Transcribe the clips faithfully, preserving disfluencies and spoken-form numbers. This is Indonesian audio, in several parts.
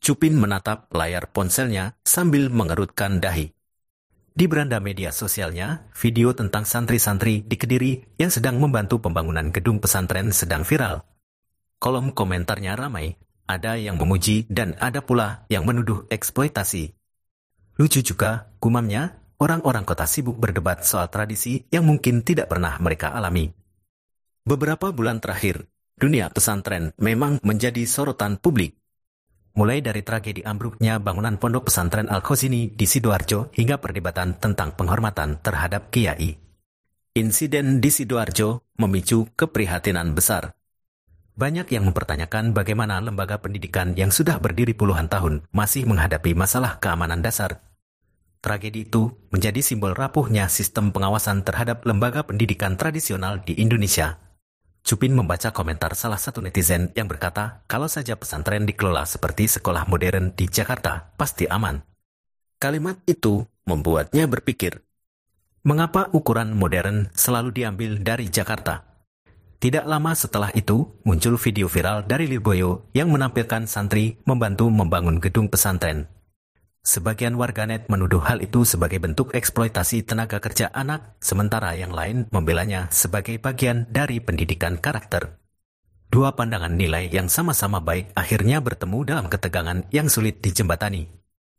Cupin menatap layar ponselnya sambil mengerutkan dahi. Di beranda media sosialnya, video tentang santri-santri di Kediri yang sedang membantu pembangunan gedung pesantren sedang viral. Kolom komentarnya ramai, ada yang memuji dan ada pula yang menuduh eksploitasi. Lucu juga, gumamnya, orang-orang kota sibuk berdebat soal tradisi yang mungkin tidak pernah mereka alami. Beberapa bulan terakhir, dunia pesantren memang menjadi sorotan publik. Mulai dari tragedi ambruknya bangunan pondok pesantren Al-Khazini di Sidoarjo hingga perdebatan tentang penghormatan terhadap kiai. Insiden di Sidoarjo memicu keprihatinan besar. Banyak yang mempertanyakan bagaimana lembaga pendidikan yang sudah berdiri puluhan tahun masih menghadapi masalah keamanan dasar. Tragedi itu menjadi simbol rapuhnya sistem pengawasan terhadap lembaga pendidikan tradisional di Indonesia. Cupin membaca komentar salah satu netizen yang berkata, kalau saja pesantren dikelola seperti sekolah modern di Jakarta, pasti aman. Kalimat itu membuatnya berpikir, mengapa ukuran modern selalu diambil dari Jakarta? Tidak lama setelah itu, muncul video viral dari Lirboyo yang menampilkan santri membantu membangun gedung pesantren. Sebagian warganet menuduh hal itu sebagai bentuk eksploitasi tenaga kerja anak, sementara yang lain membelanya sebagai bagian dari pendidikan karakter. Dua pandangan nilai yang sama-sama baik akhirnya bertemu dalam ketegangan yang sulit dijembatani.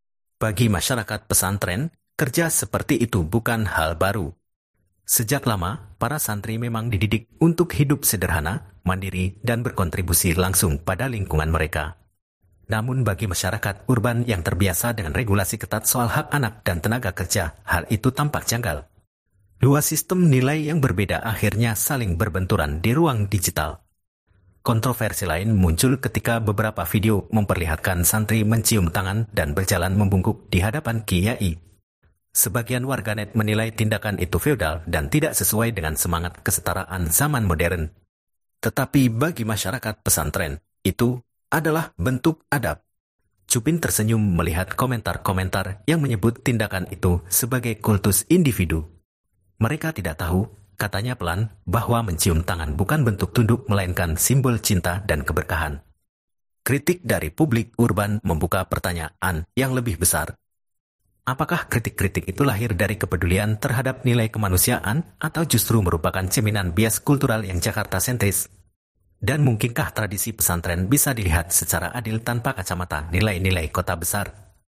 Bagi masyarakat pesantren, kerja seperti itu bukan hal baru. Sejak lama, para santri memang dididik untuk hidup sederhana, mandiri, dan berkontribusi langsung pada lingkungan mereka. Namun bagi masyarakat urban yang terbiasa dengan regulasi ketat soal hak anak dan tenaga kerja, hal itu tampak janggal. Dua sistem nilai yang berbeda akhirnya saling berbenturan di ruang digital. Kontroversi lain muncul ketika beberapa video memperlihatkan santri mencium tangan dan berjalan membungkuk di hadapan kiai. Sebagian warganet menilai tindakan itu feodal dan tidak sesuai dengan semangat kesetaraan zaman modern. Tetapi bagi masyarakat pesantren, itu adalah bentuk adab. Cupin tersenyum melihat komentar-komentar yang menyebut tindakan itu sebagai kultus individu. Mereka tidak tahu, katanya pelan, bahwa mencium tangan bukan bentuk tunduk melainkan simbol cinta dan keberkahan. Kritik dari publik urban membuka pertanyaan yang lebih besar. Apakah kritik-kritik itu lahir dari kepedulian terhadap nilai kemanusiaan atau justru merupakan cerminan bias kultural yang Jakarta sentris? Dan mungkinkah tradisi pesantren bisa dilihat secara adil tanpa kacamata nilai-nilai kota besar?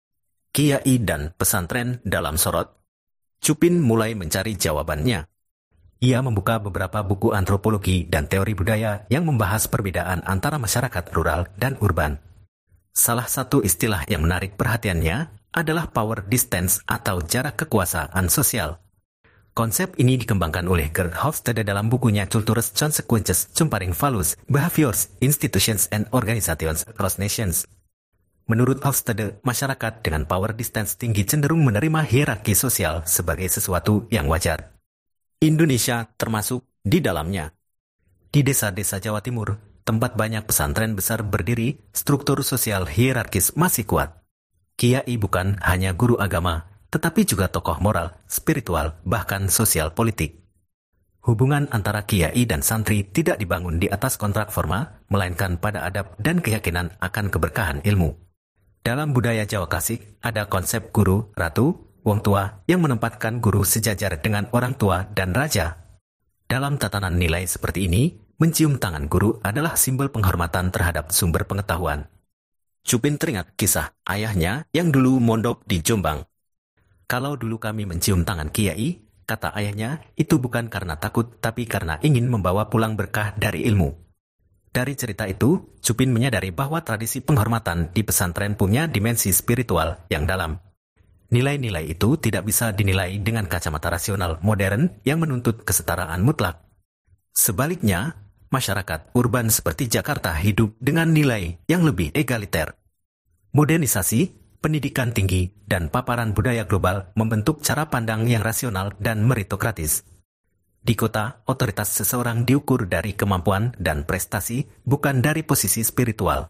Kiai dan pesantren dalam sorot. Cupin mulai mencari jawabannya. Ia membuka beberapa buku antropologi dan teori budaya yang membahas perbedaan antara masyarakat rural dan urban. Salah satu istilah yang menarik perhatiannya adalah power distance atau jarak kekuasaan sosial. Konsep ini dikembangkan oleh Gerd Hofstede dalam bukunya Culture's Consequences Comparing Values, Behaviors, Institutions, and Organizations Across Nations. Menurut Hofstede, masyarakat dengan power distance tinggi cenderung menerima hierarki sosial sebagai sesuatu yang wajar. Indonesia termasuk di dalamnya. Di desa-desa Jawa Timur, tempat banyak pesantren besar berdiri, struktur sosial hierarkis masih kuat. Kiai bukan hanya guru agama, tetapi juga tokoh moral, spiritual, bahkan sosial politik. Hubungan antara kiai dan santri tidak dibangun di atas kontrak formal, melainkan pada adab dan keyakinan akan keberkahan ilmu. Dalam budaya Jawa Klasik, ada konsep guru, ratu, wong tua yang menempatkan guru sejajar dengan orang tua dan raja. Dalam tatanan nilai seperti ini, mencium tangan guru adalah simbol penghormatan terhadap sumber pengetahuan. Cupin teringat kisah ayahnya yang dulu mondok di Jombang. Kalau dulu kami mencium tangan kiai, kata ayahnya, itu bukan karena takut, tapi karena ingin membawa pulang berkah dari ilmu. Dari cerita itu, Cupin menyadari bahwa tradisi penghormatan di pesantren punya dimensi spiritual yang dalam. Nilai-nilai itu tidak bisa dinilai dengan kacamata rasional modern yang menuntut kesetaraan mutlak. Sebaliknya, masyarakat urban seperti Jakarta hidup dengan nilai yang lebih egaliter. Modernisasi, pendidikan tinggi, dan paparan budaya global membentuk cara pandang yang rasional dan meritokratis. Di kota, otoritas seseorang diukur dari kemampuan dan prestasi, bukan dari posisi spiritual.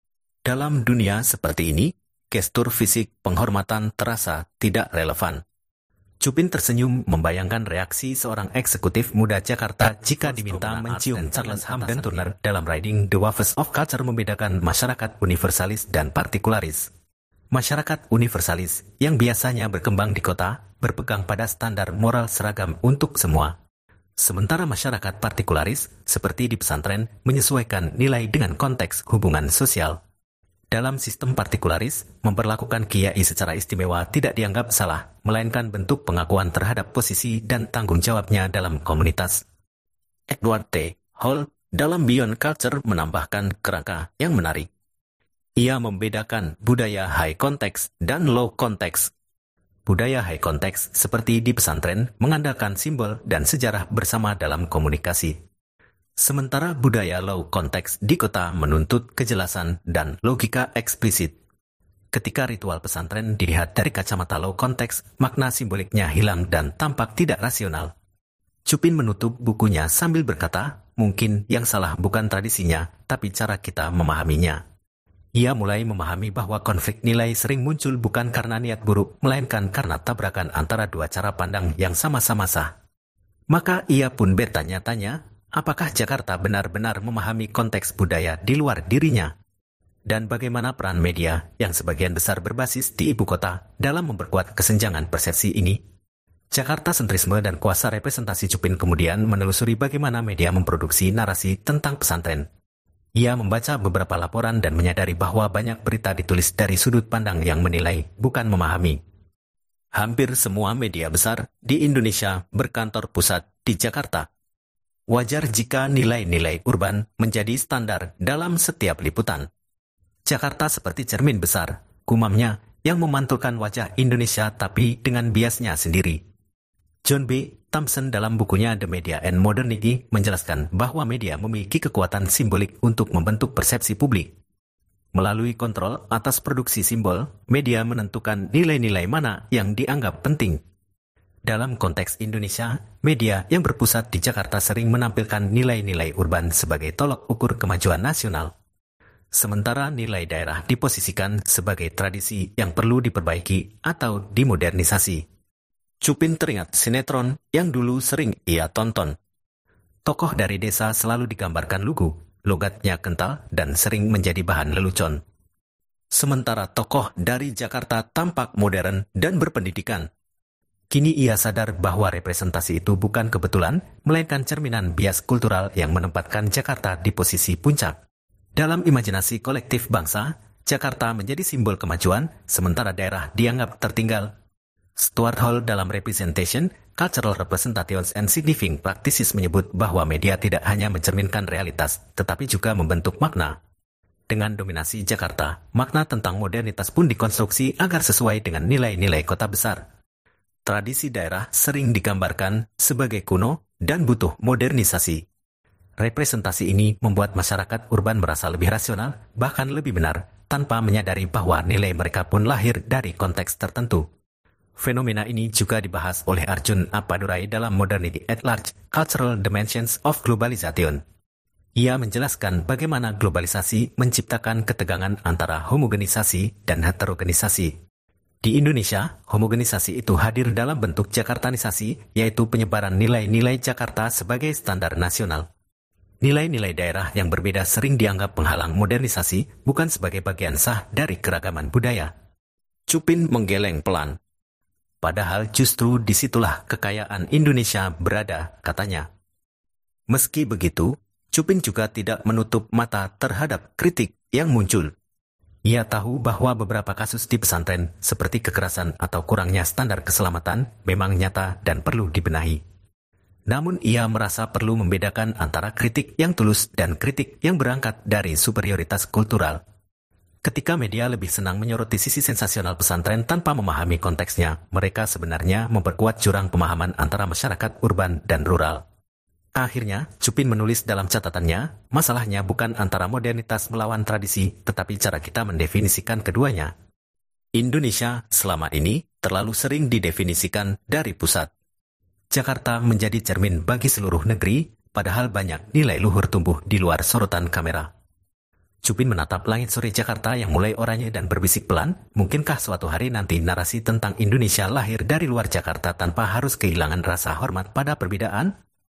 Dalam dunia seperti ini, gestur fisik penghormatan terasa tidak relevan. Cupin tersenyum membayangkan reaksi seorang eksekutif muda Jakarta jika diminta mencium Charles Hampden Turner dalam Riding the Waves of Culture membedakan masyarakat universalis dan partikularis. Masyarakat universalis yang biasanya berkembang di kota berpegang pada standar moral seragam untuk semua. Sementara masyarakat partikularis, seperti di pesantren, menyesuaikan nilai dengan konteks hubungan sosial. Dalam sistem partikularis, memperlakukan kiai secara istimewa tidak dianggap salah, melainkan bentuk pengakuan terhadap posisi dan tanggung jawabnya dalam komunitas. Edward T. Hall dalam Beyond Culture menambahkan kerangka yang menarik. Ia membedakan budaya high context dan low context. Budaya high context seperti di pesantren mengandalkan simbol dan sejarah bersama dalam komunikasi. Sementara budaya low context di kota menuntut kejelasan dan logika eksplisit. Ketika ritual pesantren dilihat dari kacamata low context, makna simboliknya hilang dan tampak tidak rasional. Cupin menutup bukunya sambil berkata, mungkin yang salah bukan tradisinya, tapi cara kita memahaminya. Ia mulai memahami bahwa konflik nilai sering muncul bukan karena niat buruk, melainkan karena tabrakan antara dua cara pandang yang sama-sama sah. Maka ia pun bertanya-tanya, apakah Jakarta benar-benar memahami konteks budaya di luar dirinya? Dan bagaimana peran media yang sebagian besar berbasis di ibu kota dalam memperkuat kesenjangan persepsi ini? Jakarta sentrisme dan kuasa representasi Cupin kemudian menelusuri bagaimana media memproduksi narasi tentang pesantren. Ia membaca beberapa laporan dan menyadari bahwa banyak berita ditulis dari sudut pandang yang menilai, bukan memahami. Hampir semua media besar di Indonesia berkantor pusat di Jakarta. Wajar jika nilai-nilai urban menjadi standar dalam setiap liputan. Jakarta seperti cermin besar, gumamnya yang memantulkan wajah Indonesia tapi dengan biasnya sendiri. John B. Thompson dalam bukunya The Media and Modernity menjelaskan bahwa media memiliki kekuatan simbolik untuk membentuk persepsi publik. Melalui kontrol atas produksi simbol, media menentukan nilai-nilai mana yang dianggap penting. Dalam konteks Indonesia, media yang berpusat di Jakarta sering menampilkan nilai-nilai urban sebagai tolok ukur kemajuan nasional. Sementara nilai daerah diposisikan sebagai tradisi yang perlu diperbaiki atau dimodernisasi. Cupin teringat sinetron yang dulu sering ia tonton. Tokoh dari desa selalu digambarkan lugu, logatnya kental dan sering menjadi bahan lelucon. Sementara tokoh dari Jakarta tampak modern dan berpendidikan. Kini ia sadar bahwa representasi itu bukan kebetulan, melainkan cerminan bias kultural yang menempatkan Jakarta di posisi puncak. Dalam imajinasi kolektif bangsa, Jakarta menjadi simbol kemajuan, sementara daerah dianggap tertinggal. Stuart Hall dalam Representation, Cultural Representations and Significant Practices menyebut bahwa media tidak hanya mencerminkan realitas, tetapi juga membentuk makna. Dengan dominasi Jakarta, makna tentang modernitas pun dikonstruksi agar sesuai dengan nilai-nilai kota besar. Tradisi daerah sering digambarkan sebagai kuno dan butuh modernisasi. Representasi ini membuat masyarakat urban merasa lebih rasional, bahkan lebih benar, tanpa menyadari bahwa nilai mereka pun lahir dari konteks tertentu. Fenomena ini juga dibahas oleh Arjun Appadurai dalam Modernity at Large, Cultural Dimensions of Globalization. Ia menjelaskan bagaimana globalisasi menciptakan ketegangan antara homogenisasi dan heterogenisasi. Di Indonesia, homogenisasi itu hadir dalam bentuk Jakartanisasi, yaitu penyebaran nilai-nilai Jakarta sebagai standar nasional. Nilai-nilai daerah yang berbeda sering dianggap penghalang modernisasi, bukan sebagai bagian sah dari keragaman budaya. Cupin menggeleng pelan. Padahal justru disitulah kekayaan Indonesia berada, katanya. Meski begitu, Cupin juga tidak menutup mata terhadap kritik yang muncul. Ia tahu bahwa beberapa kasus di pesantren, seperti kekerasan atau kurangnya standar keselamatan, memang nyata dan perlu dibenahi. Namun ia merasa perlu membedakan antara kritik yang tulus dan kritik yang berangkat dari superioritas kultural. Ketika media lebih senang menyoroti sisi sensasional pesantren tanpa memahami konteksnya, mereka sebenarnya memperkuat jurang pemahaman antara masyarakat urban dan rural. Akhirnya, Cupin menulis dalam catatannya, masalahnya bukan antara modernitas melawan tradisi, tetapi cara kita mendefinisikan keduanya. Indonesia selama ini terlalu sering didefinisikan dari pusat. Jakarta menjadi cermin bagi seluruh negeri, padahal banyak nilai luhur tumbuh di luar sorotan kamera. Cupin menatap langit sore Jakarta yang mulai oranye dan berbisik pelan. Mungkinkah suatu hari nanti narasi tentang Indonesia lahir dari luar Jakarta tanpa harus kehilangan rasa hormat pada perbedaan?